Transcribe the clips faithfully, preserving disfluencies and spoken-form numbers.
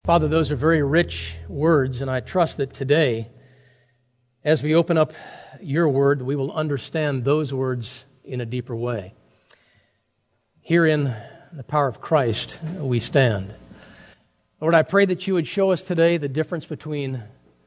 Father, those are very rich words, and I trust that today, as we open up your word, we will understand those words in a deeper way. Herein, the power of Christ, we stand. Lord, I pray that you would show us today the difference between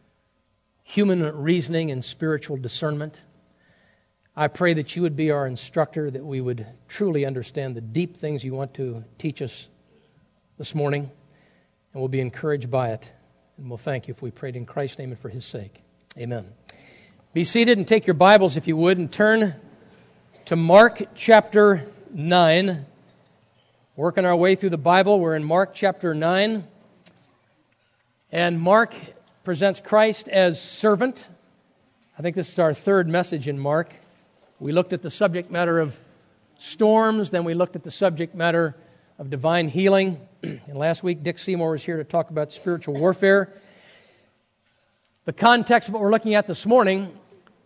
human reasoning and spiritual discernment. I pray that you would be our instructor, that we would truly understand the deep things you want to teach us this morning. And we'll be encouraged by it. And we'll thank you if we prayed in Christ's name and for His sake. Amen. Be seated and take your Bibles, if you would, and turn to Mark chapter nine. Working our way through the Bible, we're in Mark chapter nine. And Mark presents Christ as servant. I think this is our third message in Mark. We looked at the subject matter of storms, then we looked at the subject matter of divine healing. And last week, Dick Seymour was here to talk about spiritual warfare. The context of what we're looking at this morning,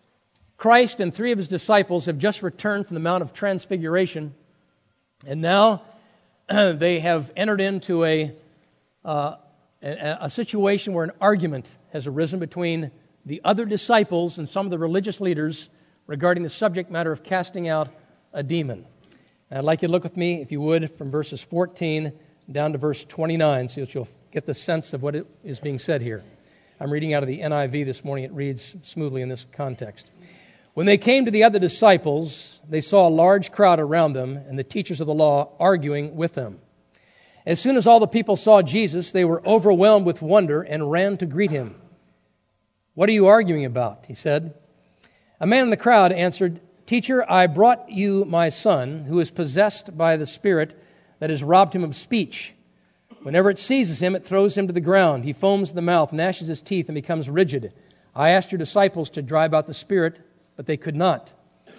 Christ and three of His disciples have just returned from the Mount of Transfiguration, and now they have entered into a, uh, a, a situation where an argument has arisen between the other disciples and some of the religious leaders regarding the subject matter of casting out a demon. And I'd like you to look with me, if you would, from verses fourteen down to verse twenty-nine, so that you'll get the sense of what it is being said here. I'm reading out of the N I V this morning. It reads smoothly in this context. When they came to the other disciples, they saw a large crowd around them and the teachers of the law arguing with them. As soon as all the people saw Jesus, they were overwhelmed with wonder and ran to greet Him. "What are you arguing about?" He said. A man in the crowd answered, "Teacher, I brought you my son, who is possessed by the spirit that has robbed him of speech. Whenever it seizes him, it throws him to the ground. He foams at the mouth, gnashes his teeth, and becomes rigid. I asked your disciples to drive out the spirit, but they could not."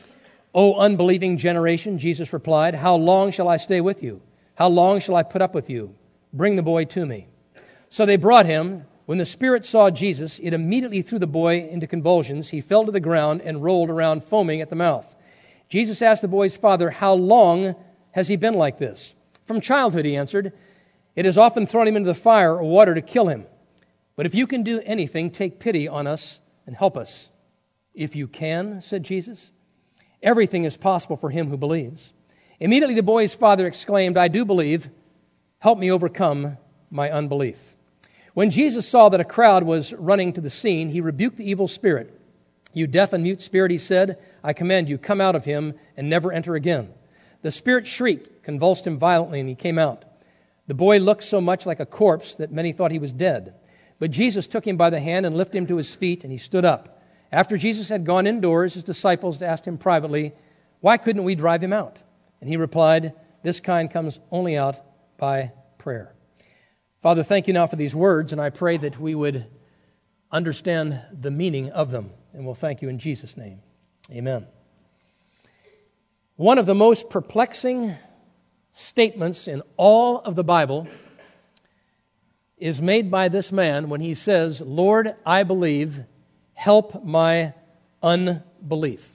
"O unbelieving generation," Jesus replied, "how long shall I stay with you? How long shall I put up with you? Bring the boy to me." So they brought him. When the spirit saw Jesus, it immediately threw the boy into convulsions. He fell to the ground and rolled around, foaming at the mouth. Jesus asked the boy's father, "How long has he been like this?" "From childhood," he answered. "It has often thrown him into the fire or water to kill him. But if you can do anything, take pity on us and help us." "If you can," said Jesus, "everything is possible for him who believes." Immediately the boy's father exclaimed, "I do believe. Help me overcome my unbelief." When Jesus saw that a crowd was running to the scene, He rebuked the evil spirit. "You deaf and mute spirit," He said, "I command you, come out of him and never enter again." The spirit shrieked, convulsed him violently, and he came out. The boy looked so much like a corpse that many thought he was dead. But Jesus took him by the hand and lifted him to his feet, and he stood up. After Jesus had gone indoors, His disciples asked Him privately, "Why couldn't we drive him out?" And He replied, "This kind comes only out by prayer." Father, thank you now for these words, and I pray that we would understand the meaning of them. And we'll thank you in Jesus' name. Amen. One of the most perplexing statements in all of the Bible is made by this man when he says, "Lord, I believe, help my unbelief."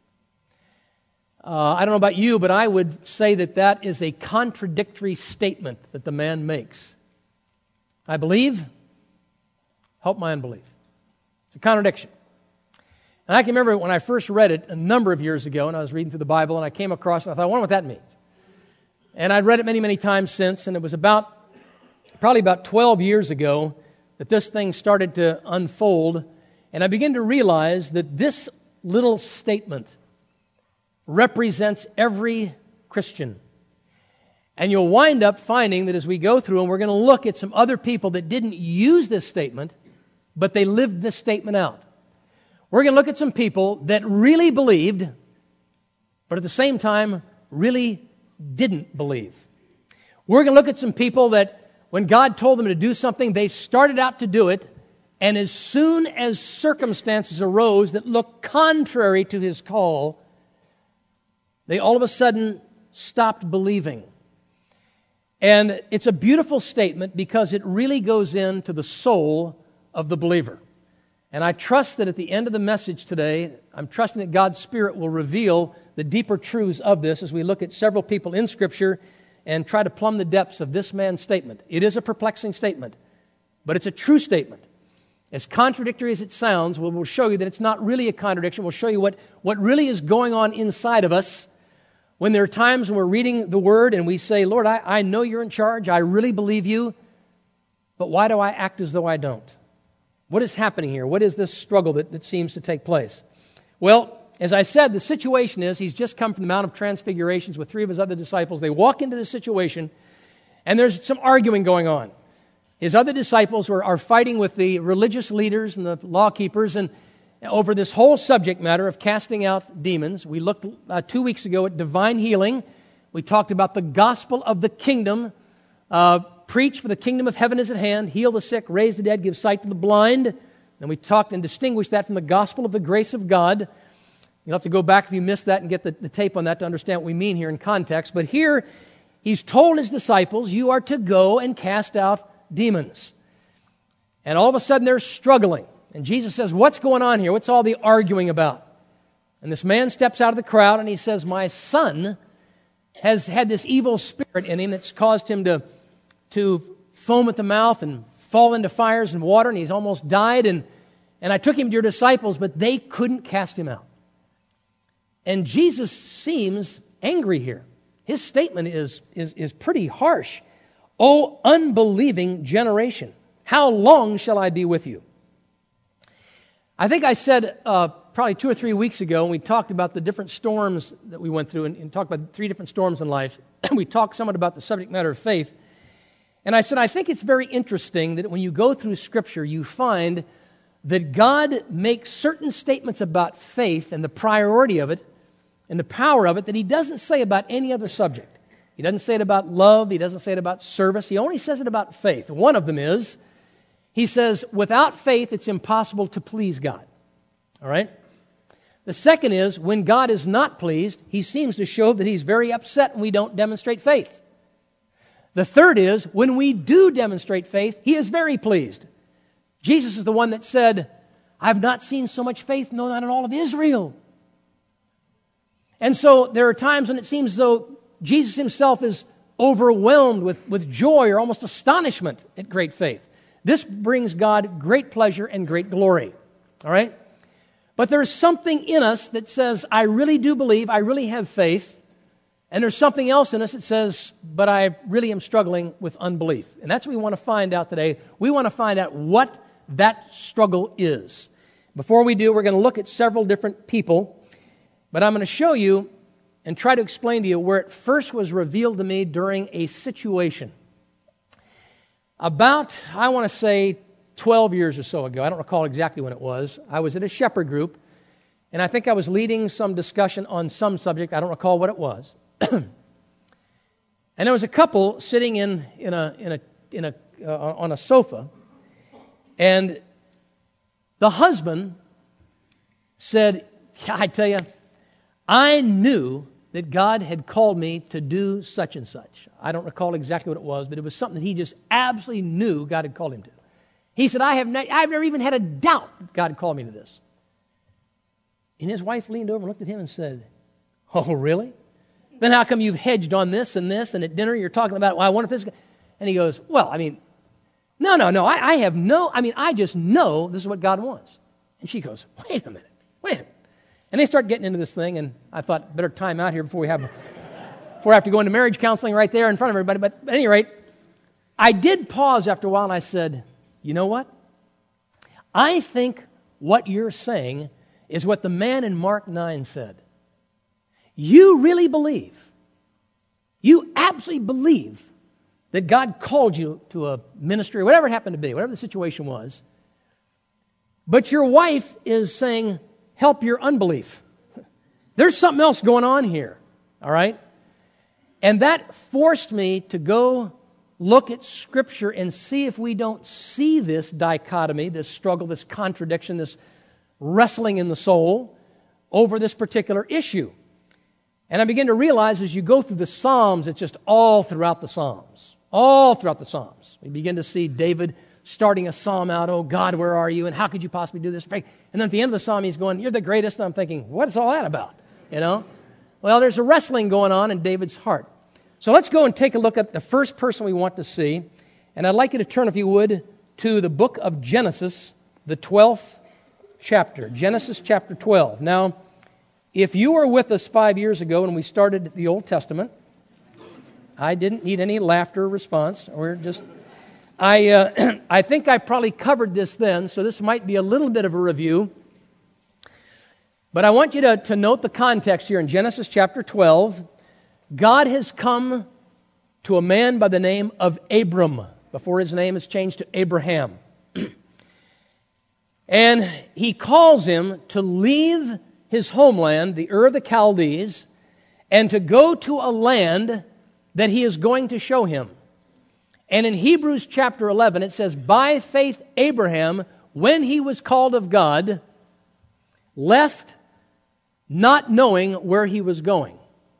Uh, I don't know about you, but I would say that that is a contradictory statement that the man makes. I believe, help my unbelief. It's a contradiction. And I can remember when I first read it a number of years ago, and I was reading through the Bible, and I came across it, and I thought, I wonder what that means. And I'd read it many, many times since, and it was about, probably about twelve years ago, that this thing started to unfold, and I began to realize that this little statement represents every Christian. And you'll wind up finding that as we go through, and we're going to look at some other people that didn't use this statement, but they lived this statement out. We're going to look at some people that really believed, but at the same time, really didn't believe. We're going to look at some people that when God told them to do something, they started out to do it, and as soon as circumstances arose that looked contrary to His call, they all of a sudden stopped believing. And it's a beautiful statement because it really goes into the soul of the believer. And I trust that at the end of the message today, I'm trusting that God's Spirit will reveal the deeper truths of this as we look at several people in Scripture and try to plumb the depths of this man's statement. It is a perplexing statement, but it's a true statement. As contradictory as it sounds, we'll, we'll show you that it's not really a contradiction. We'll show you what, what really is going on inside of us when there are times when we're reading the Word and we say, Lord, I, I know you're in charge. I really believe you. But why do I act as though I don't? What is happening here? What is this struggle that, that seems to take place? Well, as I said, the situation is he's just come from the Mount of Transfigurations with three of his other disciples. They walk into this situation, and there's some arguing going on. His other disciples are, are fighting with the religious leaders and the law keepers and over this whole subject matter of casting out demons. We looked uh, two weeks ago at divine healing. We talked about the gospel of the kingdom. Uh, preach, for the kingdom of heaven is at hand. Heal the sick, raise the dead, give sight to the blind. And we talked and distinguished that from the gospel of the grace of God. You'll have to go back if you missed that and get the, the tape on that to understand what we mean here in context. But here, he's told his disciples, you are to go and cast out demons. And all of a sudden they're struggling. And Jesus says, what's going on here? What's all the arguing about? And this man steps out of the crowd and he says, my son has had this evil spirit in him that's caused him to, to foam at the mouth and fall into fires and water, and he's almost died. And, and I took him to your disciples, but they couldn't cast him out. And Jesus seems angry here. His statement is, is, is pretty harsh. O unbelieving generation, how long shall I be with you? I think I said uh, probably two or three weeks ago, when we talked about the different storms that we went through, and, and talked about three different storms in life, we talked somewhat about the subject matter of faith. And I said, I think it's very interesting that when you go through Scripture, you find that God makes certain statements about faith and the priority of it and the power of it that He doesn't say about any other subject. He doesn't say it about love. He doesn't say it about service. He only says it about faith. One of them is, He says, without faith, it's impossible to please God. All right? The second is, when God is not pleased, He seems to show that He's very upset when we don't demonstrate faith. The third is, when we do demonstrate faith, He is very pleased. Jesus is the one that said, I've not seen so much faith, no, not in all of Israel. And so there are times when it seems as though Jesus Himself is overwhelmed with, with joy or almost astonishment at great faith. This brings God great pleasure and great glory. All right? But there's something in us that says, I really do believe, I really have faith. And there's something else in us that says, but I really am struggling with unbelief. And that's what we want to find out today. We want to find out what that struggle is. Before we do, we're going to look at several different people. But I'm going to show you and try to explain to you where it first was revealed to me during a situation. About, I want to say, twelve years or so ago, I don't recall exactly when it was, I was at a shepherd group, and I think I was leading some discussion on some subject. I don't recall what it was. And there was a couple sitting in, in a, in a, in a, uh, on a sofa, and the husband said, I tell you, I knew that God had called me to do such and such. I don't recall exactly what it was, but it was something that he just absolutely knew God had called him to. He said, I have not, I've never even had a doubt that God had called me to this. And his wife leaned over and looked at him and said, oh, really? Then how come you've hedged on this and this, and at dinner you're talking about, well, I wonder if this... And he goes, well, I mean, no, no, no, I, I have no, I mean, I just know this is what God wants. And she goes, wait a minute, wait a minute. And they start getting into this thing, and I thought, better time out here before we have, before I have to go into marriage counseling right there in front of everybody. But at any rate, I did pause after a while, and I said, you know what? I think what you're saying is what the man in Mark nine said. You really believe, you absolutely believe that God called you to a ministry, or whatever it happened to be, whatever the situation was, but your wife is saying, help your unbelief. There's something else going on here, all right? And that forced me to go look at Scripture and see if we don't see this dichotomy, this struggle, this contradiction, this wrestling in the soul over this particular issue. And I begin to realize as you go through the Psalms, it's just all throughout the Psalms, all throughout the Psalms. We begin to see David starting a psalm out, oh God, where are you? And how could you possibly do this? And then at the end of the psalm, he's going, you're the greatest. And I'm thinking, what is all that about? You know? Well, there's a wrestling going on in David's heart. So let's go and take a look at the first person we want to see. And I'd like you to turn, if you would, to the book of Genesis, the twelfth chapter. Genesis chapter twelve. Now, if you were with us five years ago when we started the Old Testament, I didn't need any laughter response. We're just, I, uh, I think I probably covered this then, so this might be a little bit of a review. But I want you to, to note the context here in Genesis chapter twelve. God has come to a man by the name of Abram, before his name is changed to Abraham. And he calls him to leave his homeland, the Ur of the Chaldees, and to go to a land that he is going to show him. And in Hebrews chapter eleven, it says, by faith Abraham, when he was called of God, left not knowing where he was going.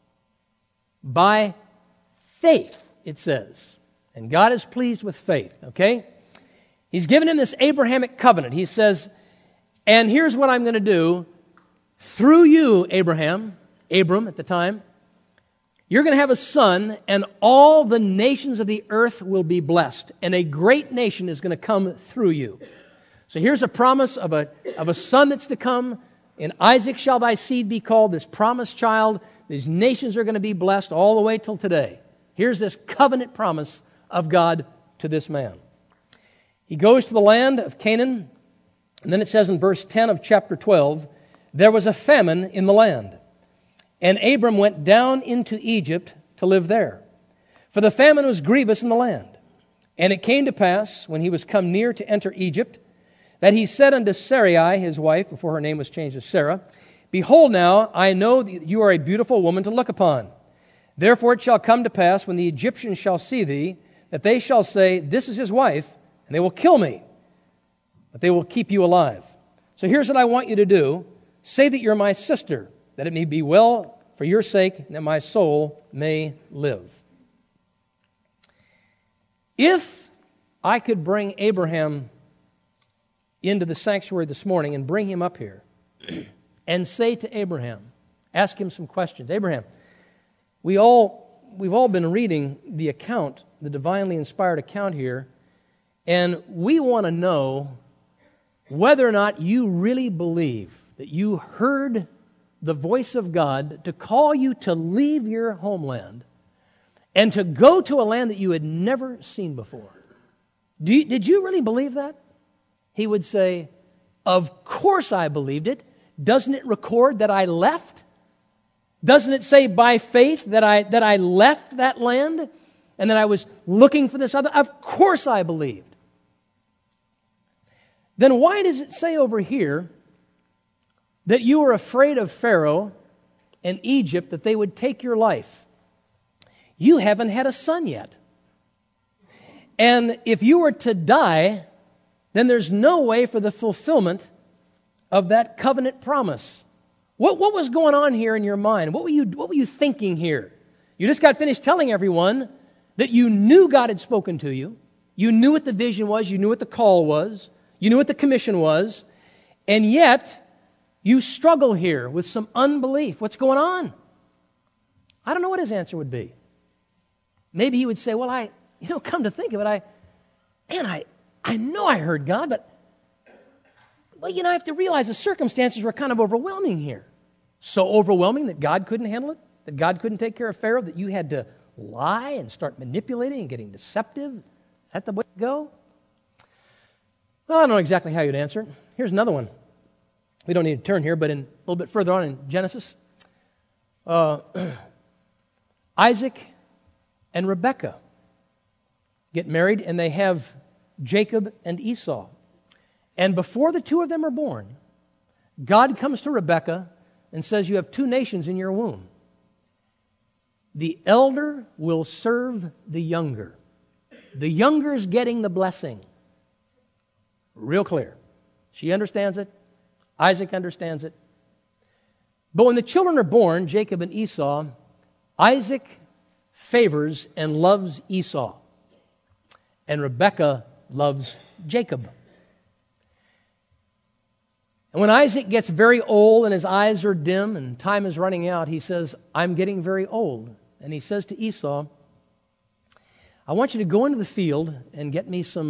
By faith, it says. And God is pleased with faith, okay? He's given him this Abrahamic covenant. He says, and here's what I'm going to do. Through you, Abraham, Abram at the time, you're going to have a son, and all the nations of the earth will be blessed, and a great nation is going to come through you. So here's a promise of a, of a son that's to come. In Isaac shall thy seed be called, this promised child. These nations are going to be blessed all the way till today. Here's this covenant promise of God to this man. He goes to the land of Canaan, and then it says in verse ten of chapter twelve, there was a famine in the land, and Abram went down into Egypt to live there. For the famine was grievous in the land. And it came to pass, when he was come near to enter Egypt, that he said unto Sarai, his wife, before her name was changed to Sarah, behold now, I know that you are a beautiful woman to look upon. Therefore it shall come to pass, when the Egyptians shall see thee, that they shall say, this is his wife, and they will kill me, but they will keep you alive. So here's what I want you to do. Say that you're my sister, that it may be well for your sake, and that my soul may live. If I could bring Abraham into the sanctuary this morning and bring him up here and say to Abraham, ask him some questions. Abraham, we all, we've all been reading the account, the divinely inspired account here, and we want to know whether or not you really believe that you heard the voice of God to call you to leave your homeland and to go to a land that you had never seen before. Do you, did you really believe that? He would say, of course I believed it. Doesn't it record that I left? Doesn't it say by faith that I, that I left that land and that I was looking for this other? Of course I believed. Then why does it say over here that you were afraid of Pharaoh and Egypt, that they would take your life? You haven't had a son yet. And if you were to die, then there's no way for the fulfillment of that covenant promise. What, what was going on here in your mind? What were you, what were you thinking here? You just got finished telling everyone that you knew God had spoken to you. You knew what the vision was. You knew what the call was. You knew what the commission was. And yet, you struggle here with some unbelief. What's going on? I don't know what his answer would be. Maybe he would say, well, I, you know, come to think of it, I, man, I, I know I heard God, but, well, you know, I have to realize the circumstances were kind of overwhelming here. So overwhelming that God couldn't handle it, that God couldn't take care of Pharaoh, that you had to lie and start manipulating and getting deceptive. Is that the way to go? Well, I don't know exactly how you'd answer it. Here's another one. We don't need to turn here, but in, a little bit further on in Genesis, uh, Isaac and Rebekah get married, and they have Jacob and Esau. And before the two of them are born, God comes to Rebekah and says, you have two nations in your womb. The elder will serve the younger. The younger is getting the blessing. Real clear. She understands it. Isaac understands it. But when the children are born, Jacob and Esau, Isaac favors and loves Esau. And Rebekah loves Jacob. And when Isaac gets very old and his eyes are dim and time is running out, he says, I'm getting very old. And he says to Esau, I want you to go into the field and get me some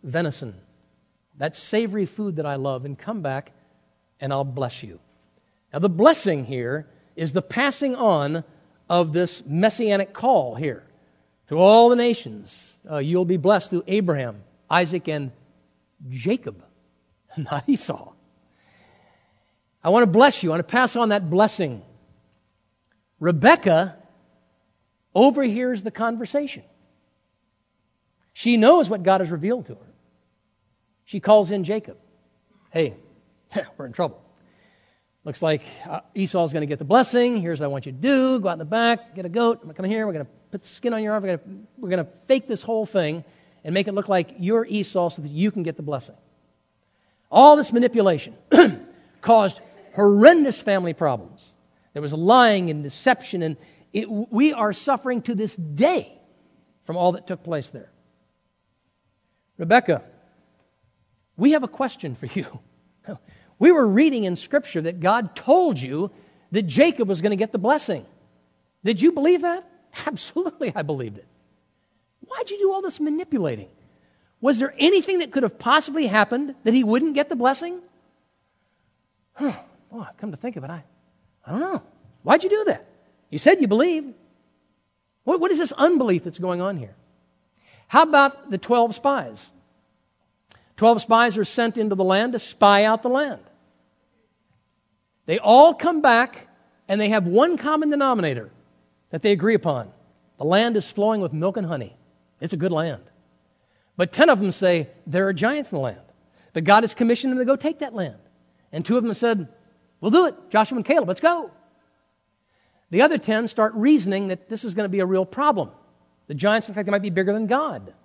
venison, that savory food that I love, and come back and I'll bless you. Now the blessing here is the passing on of this messianic call here. Through all the nations, uh, you'll be blessed through Abraham, Isaac, and Jacob, not Esau. I want to bless you. I want to pass on that blessing. Rebekah overhears the conversation. She knows what God has revealed to her. She calls in Jacob. Hey, we're in trouble. Looks like uh, Esau's going to get the blessing. Here's what I want you to do. Go out in the back, get a goat. I'm going to come here. We're going to put the skin on your arm. We're going to, we're going to fake this whole thing and make it look like you're Esau so that you can get the blessing. All this manipulation caused horrendous family problems. There was lying and deception, and it, we are suffering to this day from all that took place there. Rebekah, we have a question for you. We were reading in Scripture that God told you that Jacob was going to get the blessing. Did you believe that? Absolutely, I believed it. Why'd you do all this manipulating? Was there anything that could have possibly happened that he wouldn't get the blessing? Huh. Oh, come to think of it, I, I don't know. Why'd you do that? You said you believed. What, what is this unbelief that's going on here? How about the twelve spies? Twelve spies are sent into the land to spy out the land. They all come back, and they have one common denominator that they agree upon. The land is flowing with milk and honey. It's a good land. But ten of them say, there are giants in the land. But God has commissioned them to go take that land. And two of them said, we'll do it. Joshua and Caleb, let's go. The other ten start reasoning that this is going to be a real problem. The giants, in fact, they might be bigger than God.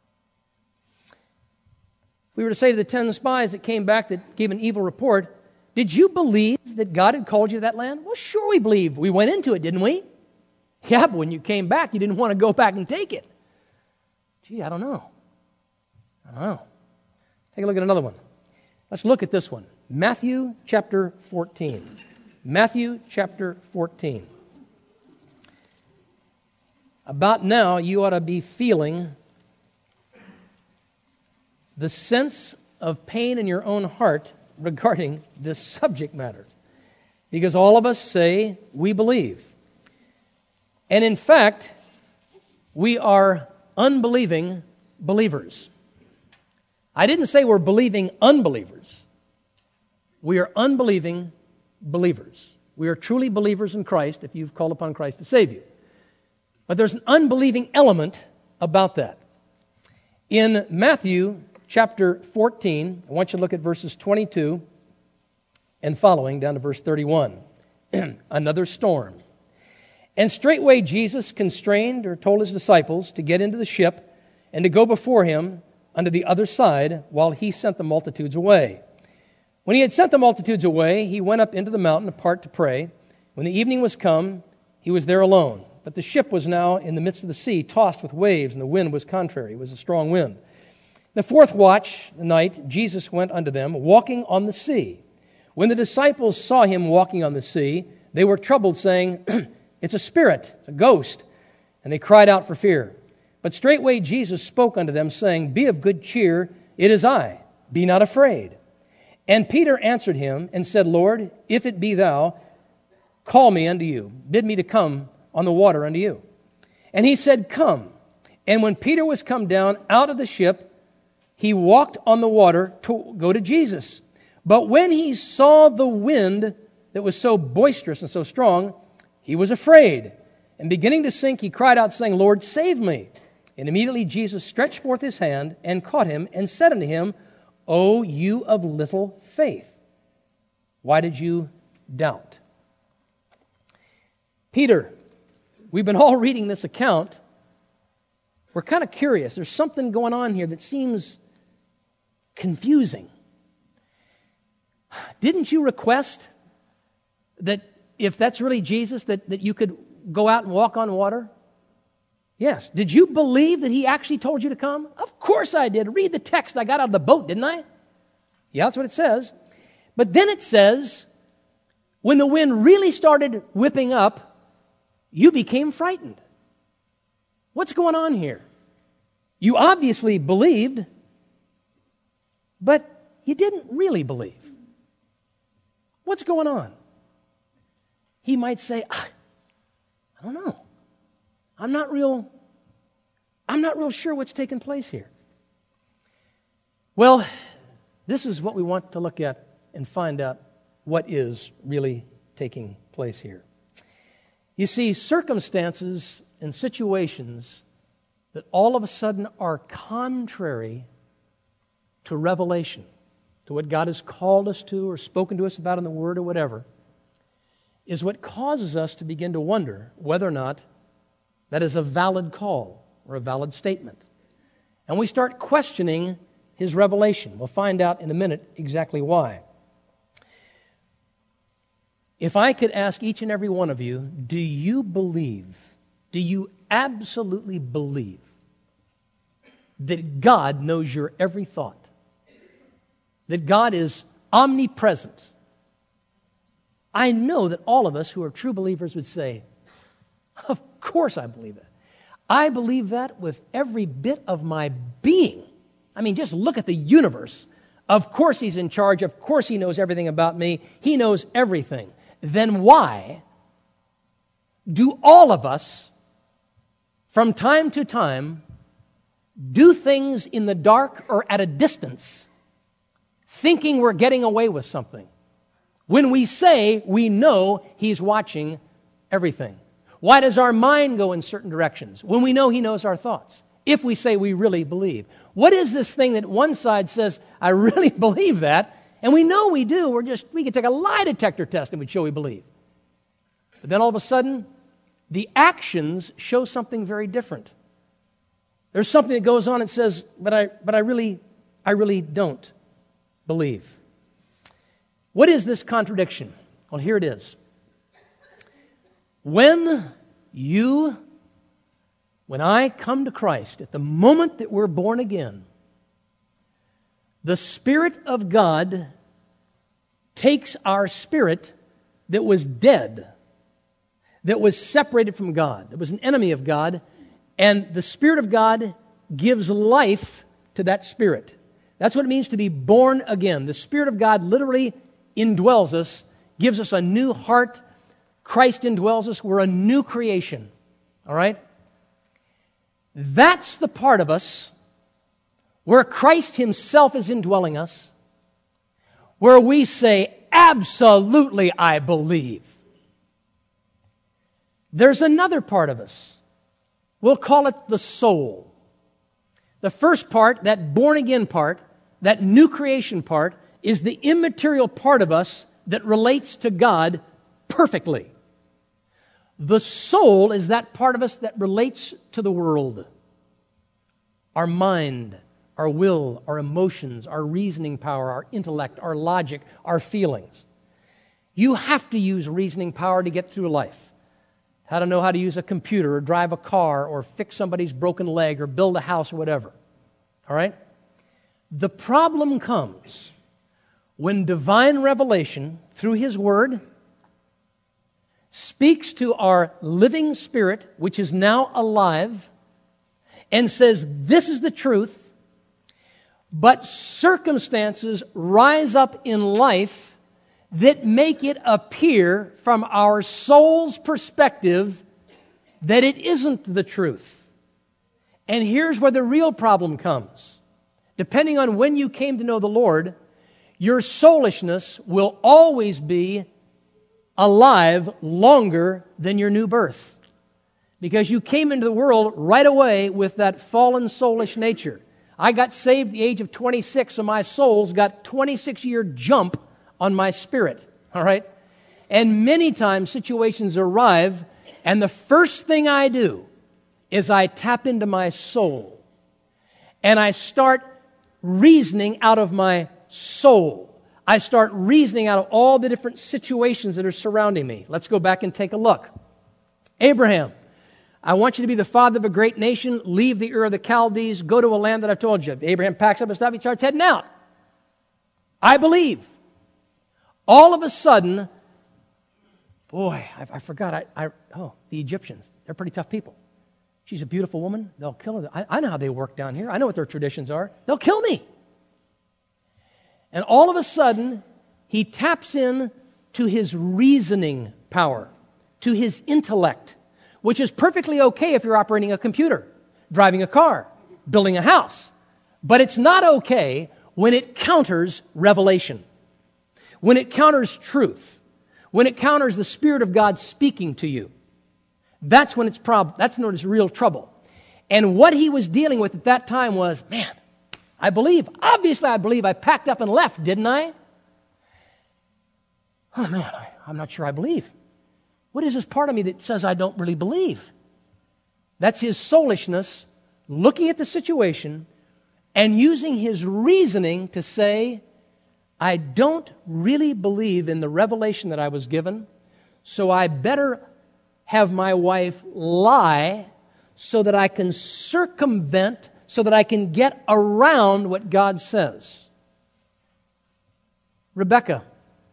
If we were to say to the ten spies that came back that gave an evil report, did you believe that God had called you to that land? Well, sure we believe. We went into it, didn't we? Yeah, but when you came back, you didn't want to go back and take it. Gee, I don't know. I don't know. Take a look at another one. Let's look at this one. Matthew chapter fourteen. Matthew chapter fourteen. About now, you ought to be feeling the sense of pain in your own heart regarding this subject matter. Because all of us say we believe. And in fact, we are unbelieving believers. I didn't say we're believing unbelievers. We are unbelieving believers. We are truly believers in Christ if you've called upon Christ to save you. But there's an unbelieving element about that. In Matthew chapter fourteen, I want you to look at verses twenty-two and following down to verse thirty-one. Another storm. And straightway Jesus constrained or told his disciples to get into the ship and to go before him unto the other side while he sent the multitudes away. When he had sent the multitudes away, he went up into the mountain apart to pray. When the evening was come, he was there alone. But the ship was now in the midst of the sea, tossed with waves, and the wind was contrary. It was a strong wind. The fourth watch, the night, Jesus went unto them, walking on the sea. When the disciples saw him walking on the sea, they were troubled, saying, it's a spirit, it's a ghost. And they cried out for fear. But straightway Jesus spoke unto them, saying, be of good cheer, it is I, be not afraid. And Peter answered him and said, Lord, if it be thou, call me unto you, bid me to come on the water unto you. And he said, come. And when Peter was come down out of the ship, he walked on the water to go to Jesus. But when he saw the wind that was so boisterous and so strong, he was afraid. And beginning to sink, he cried out, saying, Lord, save me. And immediately Jesus stretched forth his hand and caught him and said unto him, O you of little faith, why did you doubt? Peter, we've been all reading this account. We're kind of curious. There's something going on here that seems confusing. Didn't you request that if that's really Jesus, that, that you could go out and walk on water? Yes. Did you believe that he actually told you to come? Of course I did. Read the text. I got out of the boat, didn't I? Yeah, that's what it says. But then it says, when the wind really started whipping up, you became frightened. What's going on here? You obviously believed, but you didn't really believe. What's going on? He might say, I, I don't know. I'm not real, I'm not real sure what's taking place here. Well, this is what we want to look at and find out what is really taking place here. You see, circumstances and situations that all of a sudden are contrary to revelation, to what God has called us to or spoken to us about in the Word or whatever, is what causes us to begin to wonder whether or not that is a valid call or a valid statement. And we start questioning His revelation. We'll find out in a minute exactly why. If I could ask each and every one of you, do you believe, do you absolutely believe that God knows your every thought? That God is omnipresent? I know that all of us who are true believers would say, of course I believe that. I believe that with every bit of my being. I mean, just look at the universe. Of course He's in charge. Of course He knows everything about me. He knows everything. Then why do all of us, from time to time, do things in the dark or at a distance, thinking we're getting away with something, when we say we know He's watching everything? Why does our mind go in certain directions when we know He knows our thoughts, if we say we really believe? What is this thing that one side says, I really believe that, and we know we do? We're just, we can take a lie detector test and we'd show we believe. But then all of a sudden, the actions show something very different. There's something that goes on and says, but I, but I really, I really don't believe. What is this contradiction? Well, here it is. When you, when I come to Christ, at the moment that we're born again, the Spirit of God takes our spirit that was dead, that was separated from God, that was an enemy of God, and the Spirit of God gives life to that spirit. That's what it means to be born again. The Spirit of God literally indwells us, gives us a new heart. Christ indwells us. We're a new creation. All right? That's the part of us where Christ Himself is indwelling us, where we say, absolutely, I believe. There's another part of us. We'll call it the soul. The first part, that born-again part, that new creation part, is the immaterial part of us that relates to God perfectly. The soul is that part of us that relates to the world. Our mind, our will, our emotions, our reasoning power, our intellect, our logic, our feelings. You have to use reasoning power to get through life. How to know how to use a computer or drive a car or fix somebody's broken leg or build a house or whatever. All right? The problem comes when divine revelation through His Word speaks to our living spirit, which is now alive, and says, this is the truth, but circumstances rise up in life that make it appear from our soul's perspective that it isn't the truth. And here's where the real problem comes. Depending on when you came to know the Lord, your soulishness will always be alive longer than your new birth. Because you came into the world right away with that fallen soulish nature. I got saved at the age of twenty-six, so my soul's got twenty-six year jump on my spirit. All right? And many times situations arrive, and the first thing I do is I tap into my soul. And I start reasoning out of my soul. I start reasoning out of all the different situations that are surrounding me. Let's go back and take a look. Abraham, I want you to be the father of a great nation. Leave the Ur of the Chaldees. Go to a land that I've told you. Abraham packs up his stuff. He starts heading out. I believe. All of a sudden, boy, I, I forgot. I, I oh, the Egyptians. They're pretty tough people. She's a beautiful woman. They'll kill her. I, I know how they work down here. I know what their traditions are. They'll kill me. And all of a sudden, he taps in to his reasoning power, to his intellect, which is perfectly okay if you're operating a computer, driving a car, building a house. But it's not okay when it counters revelation, when it counters truth, when it counters the Spirit of God speaking to you. That's when it's prob- that's when it's real trouble. And what he was dealing with at that time was, man, I believe. Obviously, I believe. I packed up and left, didn't I? Oh, man, I, I'm not sure I believe. What is this part of me that says I don't really believe? That's his soulishness looking at the situation and using his reasoning to say, I don't really believe in the revelation that I was given, so I better have my wife lie so that I can circumvent, so that I can get around what God says. Rebecca,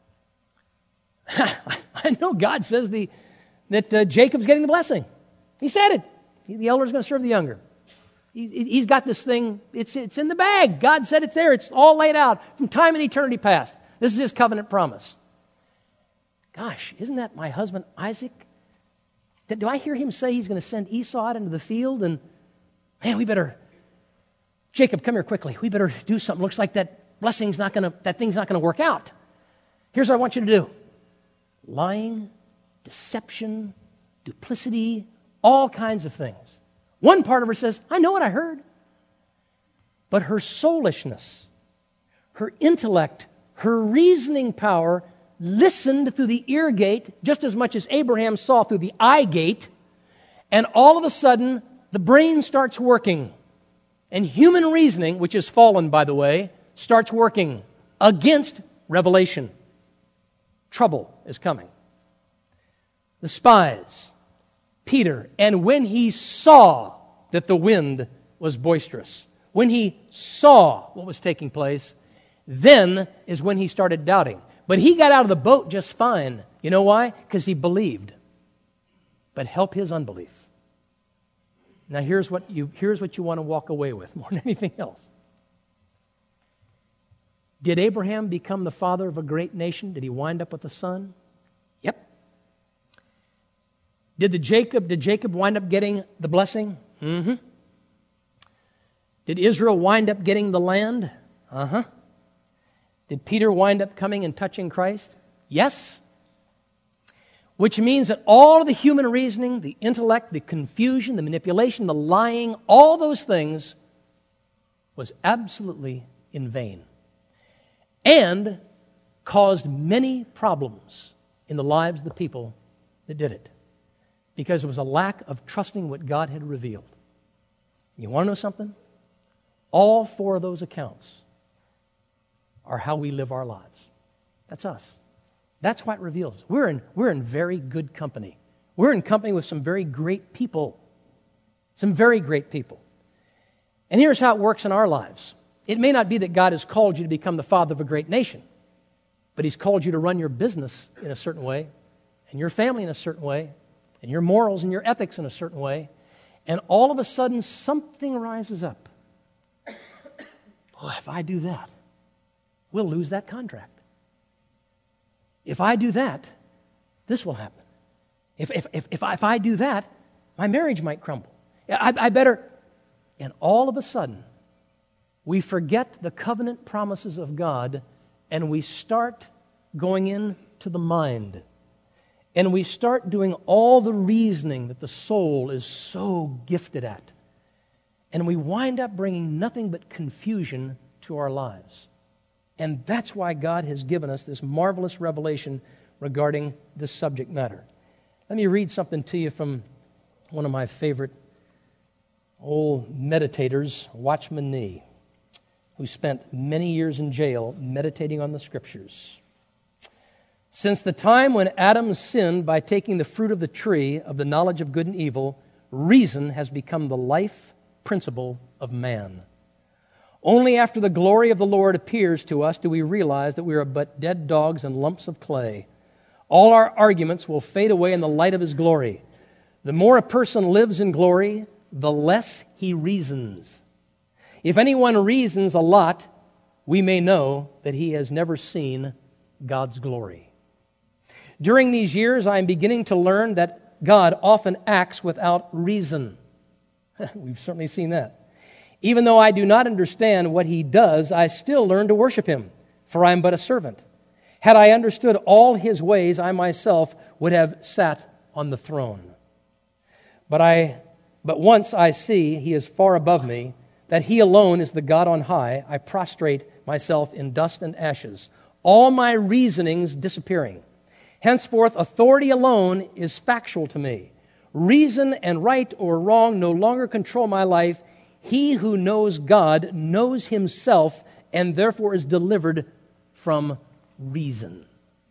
I know God says the, that uh, Jacob's getting the blessing. He said it. The elder is going to serve the younger. He, he's got this thing. It's, it's in the bag. God said it's there. It's all laid out from time and eternity past. This is his covenant promise. Gosh, isn't that my husband Isaac? Do I hear him say he's going to send Esau out into the field? And, man, we better, Jacob, come here quickly. We better do something. Looks like that blessing's not going to, that thing's not going to work out. Here's what I want you to do. Lying, deception, duplicity, all kinds of things. One part of her says, I know what I heard. But her soulishness, her intellect, her reasoning power listened through the ear gate just as much as Abraham saw through the eye gate, and all of a sudden the brain starts working. And human reasoning, which is fallen, by the way, starts working against revelation. Trouble is coming. The spies, Peter, and when he saw that the wind was boisterous, when he saw what was taking place, then is when he started doubting. But he got out of the boat just fine. You know why? Because he believed. But help his unbelief. Now here's what you here's what you want to walk away with more than anything else. Did Abraham become the father of a great nation? Did he wind up with a son? Yep. Did the Jacob did Jacob wind up getting the blessing? Mm-hmm. Did Israel wind up getting the land? Uh-huh. Did Peter wind up coming and touching Christ? Yes. Which means that all of the human reasoning, the intellect, the confusion, the manipulation, the lying, all those things was absolutely in vain and caused many problems in the lives of the people that did it because there was a lack of trusting what God had revealed. You want to know something? All four of those accounts are how we live our lives. That's us. That's what it reveals. We're in, we're in very good company. We're in company with some very great people. Some very great people. And here's how it works in our lives. It may not be that God has called you to become the father of a great nation, but He's called you to run your business in a certain way, and your family in a certain way, and your morals and your ethics in a certain way, and all of a sudden something rises up. Boy, if I do that, we'll lose that contract. If I do that, this will happen. If, if, if, if, I, if I do that, my marriage might crumble. I, I better... And all of a sudden, we forget the covenant promises of God and we start going into the mind. And we start doing all the reasoning that the soul is so gifted at. And we wind up bringing nothing but confusion to our lives. And that's why God has given us this marvelous revelation regarding this subject matter. Let me read something to you from one of my favorite old meditators, Watchman Nee, who spent many years in jail meditating on the Scriptures. Since the time when Adam sinned by taking the fruit of the tree of the knowledge of good and evil, reason has become the life principle of man. Only after the glory of the Lord appears to us do we realize that we are but dead dogs and lumps of clay. All our arguments will fade away in the light of His glory. The more a person lives in glory, the less he reasons. If anyone reasons a lot, we may know that he has never seen God's glory. During these years, I am beginning to learn that God often acts without reason. We've certainly seen that. Even though I do not understand what he does, I still learn to worship him, for I am but a servant. Had I understood all his ways, I myself would have sat on the throne. But I, but once I see he is far above me, that he alone is the God on high, I prostrate myself in dust and ashes, all my reasonings disappearing. Henceforth, authority alone is factual to me. Reason and right or wrong no longer control my life. He who knows God knows himself and therefore is delivered from reason.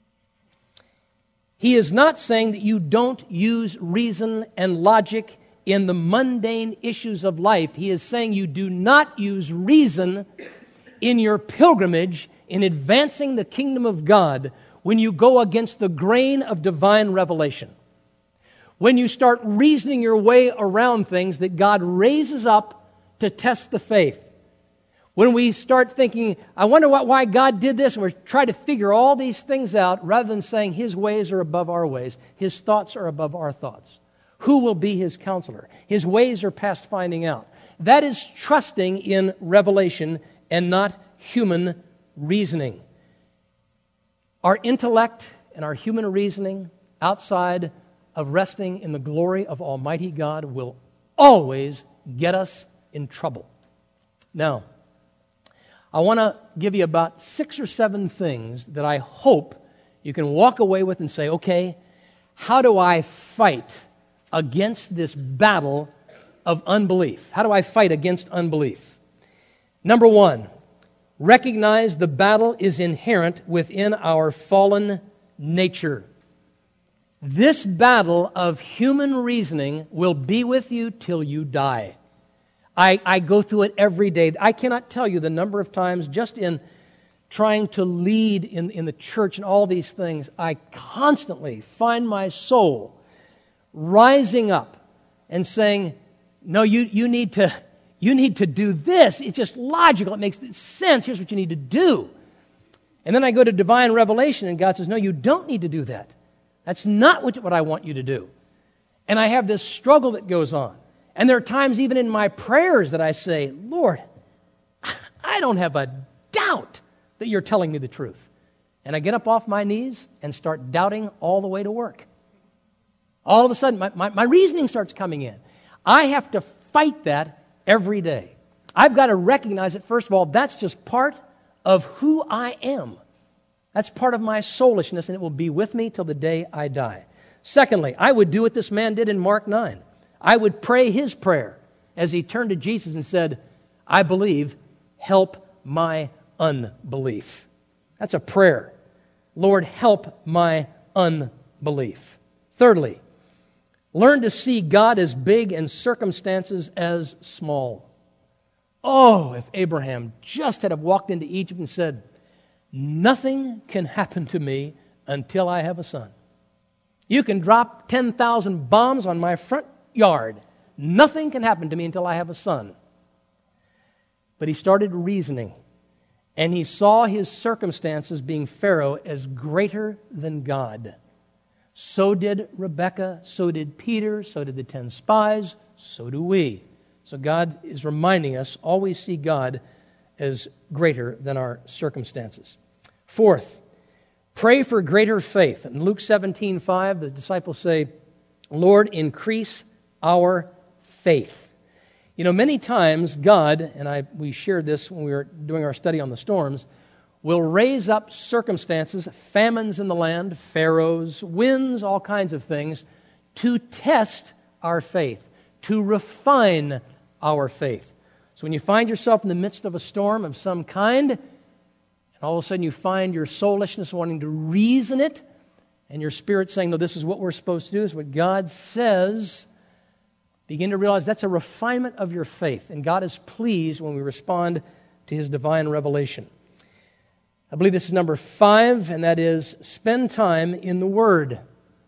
He is not saying that you don't use reason and logic in the mundane issues of life. He is saying you do not use reason in your pilgrimage in advancing the kingdom of God when you go against the grain of divine revelation. When you start reasoning your way around things that God raises up to test the faith. When we start thinking, I wonder what, why God did this, and we try to figure all these things out rather than saying his ways are above our ways, his thoughts are above our thoughts. Who will be his counselor? His ways are past finding out. That is trusting in revelation and not human reasoning. Our intellect and our human reasoning outside of resting in the glory of Almighty God will always get us in trouble. Now, I want to give you about six or seven things that I hope you can walk away with and say, okay, how do I fight against this battle of unbelief? How do I fight against unbelief? Number one, recognize the battle is inherent within our fallen nature. This battle of human reasoning will be with you till you die. I, I go through it every day. I cannot tell you the number of times just in trying to lead in, in the church and all these things, I constantly find my soul rising up and saying, no, you, you need to you need to do this. It's just logical. It makes sense. Here's what you need to do. And then I go to divine revelation and God says, no, you don't need to do that. That's not what, what I want you to do. And I have this struggle that goes on. And there are times even in my prayers that I say, Lord, I don't have a doubt that you're telling me the truth. And I get up off my knees and start doubting all the way to work. All of a sudden, my, my, my reasoning starts coming in. I have to fight that every day. I've got to recognize that, first of all, that's just part of who I am. That's part of my soulishness, and it will be with me till the day I die. Secondly, I would do what this man did in Mark nine. I would pray his prayer as he turned to Jesus and said, I believe, help my unbelief. That's a prayer. Lord, help my unbelief. Thirdly, learn to see God as big and circumstances as small. Oh, if Abraham just had have walked into Egypt and said, nothing can happen to me until I have a son. You can drop ten thousand bombs on my front yard. Nothing can happen to me until I have a son. But he started reasoning, and he saw his circumstances, being Pharaoh, as greater than God. So did Rebekah, so did Peter, so did the ten spies, so do we. So God is reminding us, always see God as greater than our circumstances. Fourth, pray for greater faith. In Luke seventeen five, the disciples say, Lord, increase our faith. You know, many times God, and I we shared this when we were doing our study on the storms, will raise up circumstances, famines in the land, pharaohs, winds, all kinds of things, to test our faith, to refine our faith. So when you find yourself in the midst of a storm of some kind, and all of a sudden you find your soulishness wanting to reason it, and your spirit saying, no, this is what we're supposed to do, this is what God says, begin to realize that's a refinement of your faith, and God is pleased when we respond to His divine revelation. I believe this is number five, and that is spend time in the Word.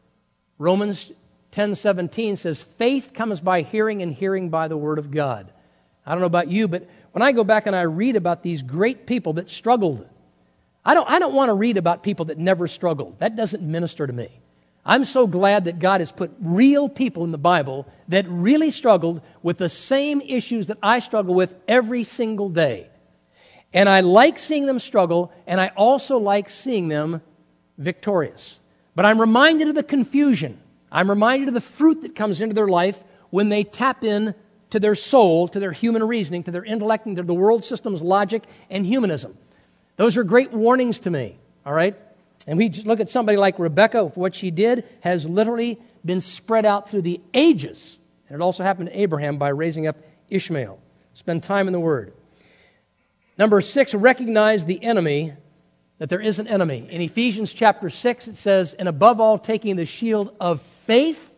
Romans ten seventeen says, faith comes by hearing, and hearing by the Word of God. I don't know about you, but when I go back and I read about these great people that struggled, I don't, I don't want to read about people that never struggled. That doesn't minister to me. I'm so glad that God has put real people in the Bible that really struggled with the same issues that I struggle with every single day. And I like seeing them struggle, and I also like seeing them victorious. But I'm reminded of the confusion. I'm reminded of the fruit that comes into their life when they tap in to their soul, to their human reasoning, to their intellect, and to the world system's logic and humanism. Those are great warnings to me, all right? And we just look at somebody like Rebekah, what she did has literally been spread out through the ages. And it also happened to Abraham by raising up Ishmael. Spend time in the Word. Number six, recognize the enemy, that there is an enemy. In Ephesians chapter six, it says, and above all, taking the shield of faith.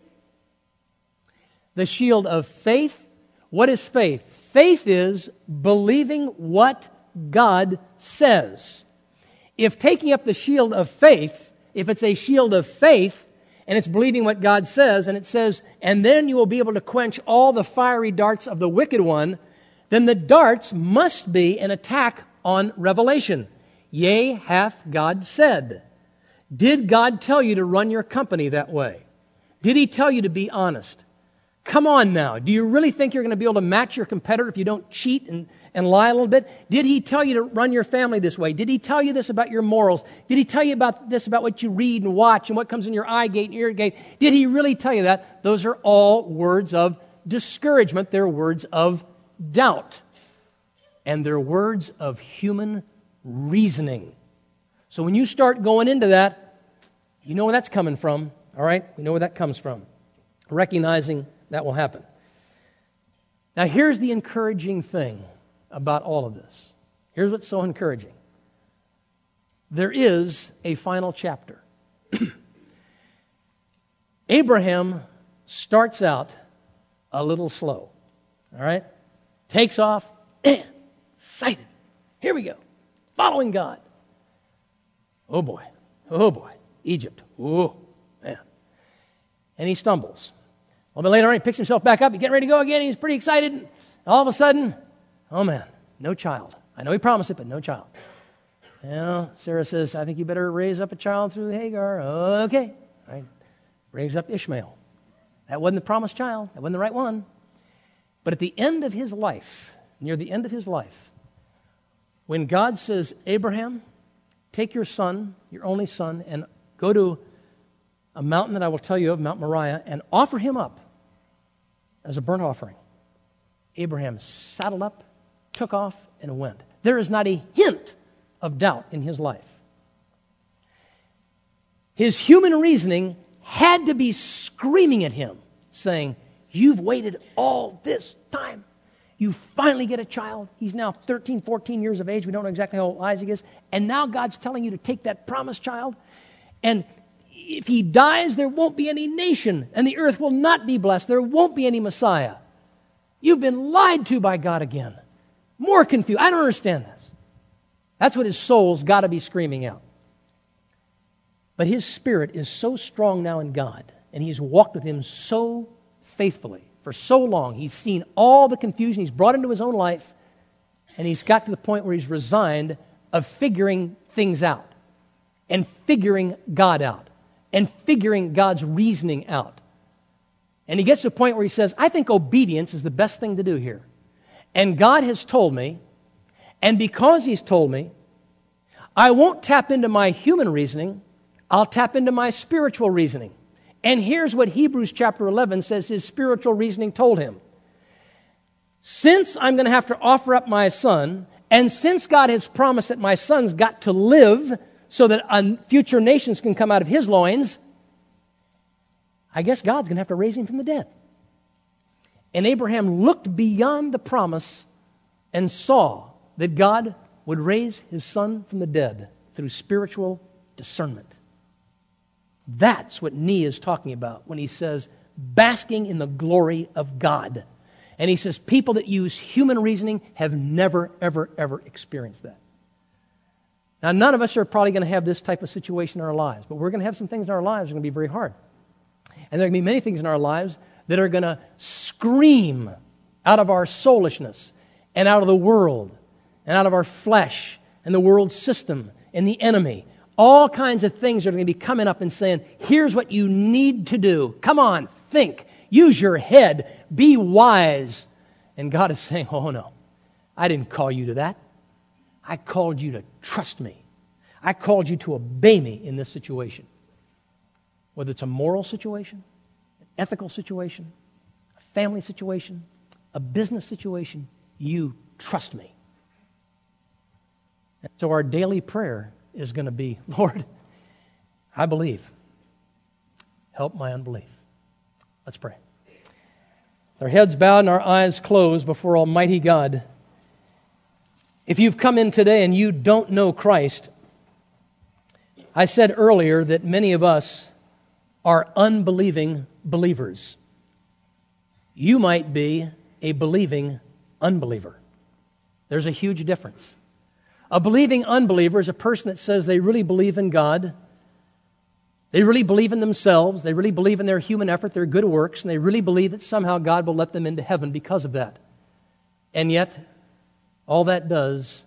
The shield of faith. What is faith? Faith is believing what God says. If taking up the shield of faith, if it's a shield of faith, and it's believing what God says, and it says, and then you will be able to quench all the fiery darts of the wicked one, then the darts must be an attack on revelation. Yea, hath God said. Did God tell you to run your company that way? Did He tell you to be honest? Come on now. Do you really think you're going to be able to match your competitor if you don't cheat and, and lie a little bit? Did He tell you to run your family this way? Did He tell you this about your morals? Did He tell you about this about what you read and watch and what comes in your eye gate and ear gate? Did He really tell you that? Those are all words of discouragement. They're words of doubt. And they're words of human reasoning. So when you start going into that, you know where that's coming from, all right? You know where that comes from. Recognizing that will happen. Now here's the encouraging thing about all of this. Here's what's so encouraging. There is a final chapter. Abraham starts out a little slow, all right? Takes off, excited. Here we go. Following God. Oh boy. Oh boy. Egypt. Oh, man. And he stumbles. A little bit later on, he picks himself back up. He's getting ready to go again. He's pretty excited. All of a sudden, oh man, no child. I know he promised it, but no child. Well, Sarah says, I think you better raise up a child through Hagar. Okay. All right. Raise up Ishmael. That wasn't the promised child. That wasn't the right one. But at the end of his life, near the end of his life, when God says, Abraham, take your son, your only son, and go to a mountain that I will tell you of, Mount Moriah, and offer him up as a burnt offering. Abraham saddled up, took off, and went. There is not a hint of doubt in his life. His human reasoning had to be screaming at him, saying, you've waited all this time. You finally get a child. He's now thirteen, fourteen years of age. We don't know exactly how old Isaac is. And now God's telling you to take that promised child. And if he dies, there won't be any nation, and the earth will not be blessed. There won't be any Messiah. You've been lied to by God again. More confused. I don't understand this. That's what his soul's got to be screaming out. But his spirit is so strong now in God, and he's walked with him so faithfully for so long. He's seen all the confusion he's brought into his own life, and he's got to the point where he's resigned of figuring things out and figuring God out and figuring God's reasoning out. And he gets to a point where he says, I think obedience is the best thing to do here. And God has told me, and because he's told me, I won't tap into my human reasoning, I'll tap into my spiritual reasoning. And here's what Hebrews chapter eleven says his spiritual reasoning told him. Since I'm going to have to offer up my son, and since God has promised that my son's got to live so that future nations can come out of his loins, I guess God's going to have to raise him from the dead. And Abraham looked beyond the promise and saw that God would raise his son from the dead through spiritual discernment. That's what Nee is talking about when he says, basking in the glory of God. And he says, people that use human reasoning have never, ever, ever experienced that. Now, none of us are probably going to have this type of situation in our lives, but we're going to have some things in our lives that are going to be very hard. And there are going to be many things in our lives that are going to scream out of our soulishness and out of the world and out of our flesh and the world system and the enemy. All kinds of things are going to be coming up and saying, here's what you need to do. Come on, think. Use your head. Be wise. And God is saying, oh no, I didn't call you to that. I called you to trust me. I called you to obey me in this situation. Whether it's a moral situation, an ethical situation, a family situation, a business situation, you trust me. And so our daily prayer is going to be, Lord, I believe. Help my unbelief. Let's pray. With our heads bowed and our eyes closed before Almighty God, if you've come in today and you don't know Christ, I said earlier that many of us are unbelieving believers. You might be a believing unbeliever. There's a huge difference. A believing unbeliever is a person that says they really believe in God, they really believe in themselves, they really believe in their human effort, their good works, and they really believe that somehow God will let them into heaven because of that. And yet, all that does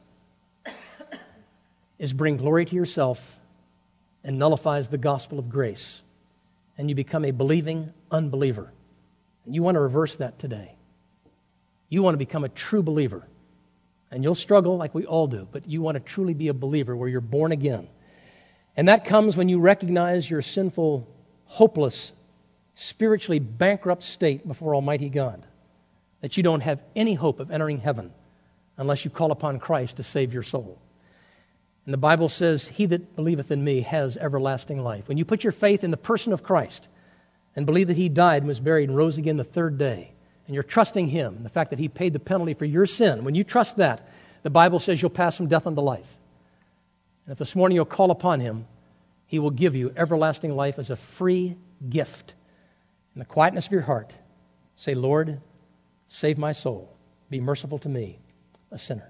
is bring glory to yourself and nullifies the gospel of grace. And you become a believing unbeliever. And you want to reverse that today. You want to become a true believer. And you'll struggle like we all do, but you want to truly be a believer where you're born again. And that comes when you recognize your sinful, hopeless, spiritually bankrupt state before Almighty God. That you don't have any hope of entering heaven unless you call upon Christ to save your soul. And the Bible says, he that believeth in me has everlasting life. When you put your faith in the person of Christ and believe that he died and was buried and rose again the third day, and you're trusting him, and the fact that he paid the penalty for your sin, when you trust that, the Bible says you'll pass from death unto life. And if this morning you'll call upon him, he will give you everlasting life as a free gift. In the quietness of your heart, say, Lord, save my soul. Be merciful to me, a sinner.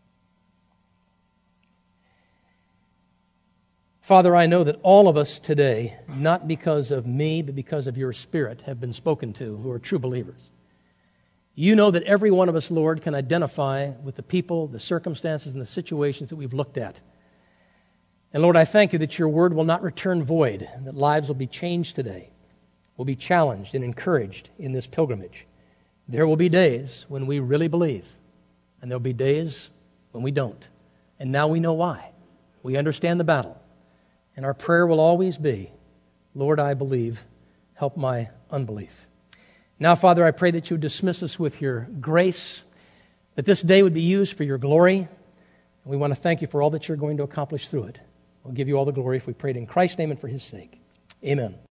Father, I know that all of us today, not because of me, but because of your Spirit, have been spoken to who are true believers. You know that every one of us, Lord, can identify with the people, the circumstances, and the situations that we've looked at. And Lord, I thank you that your word will not return void, and that lives will be changed today, will be challenged and encouraged in this pilgrimage. There will be days when we really believe, and there will be days when we don't. And now we know why. We understand the battle. And our prayer will always be, Lord, I believe, help my unbelief. Now, Father, I pray that you would dismiss us with your grace, that this day would be used for your glory. And we want to thank you for all that you're going to accomplish through it. We'll give you all the glory if we prayed in Christ's name and for his sake. Amen.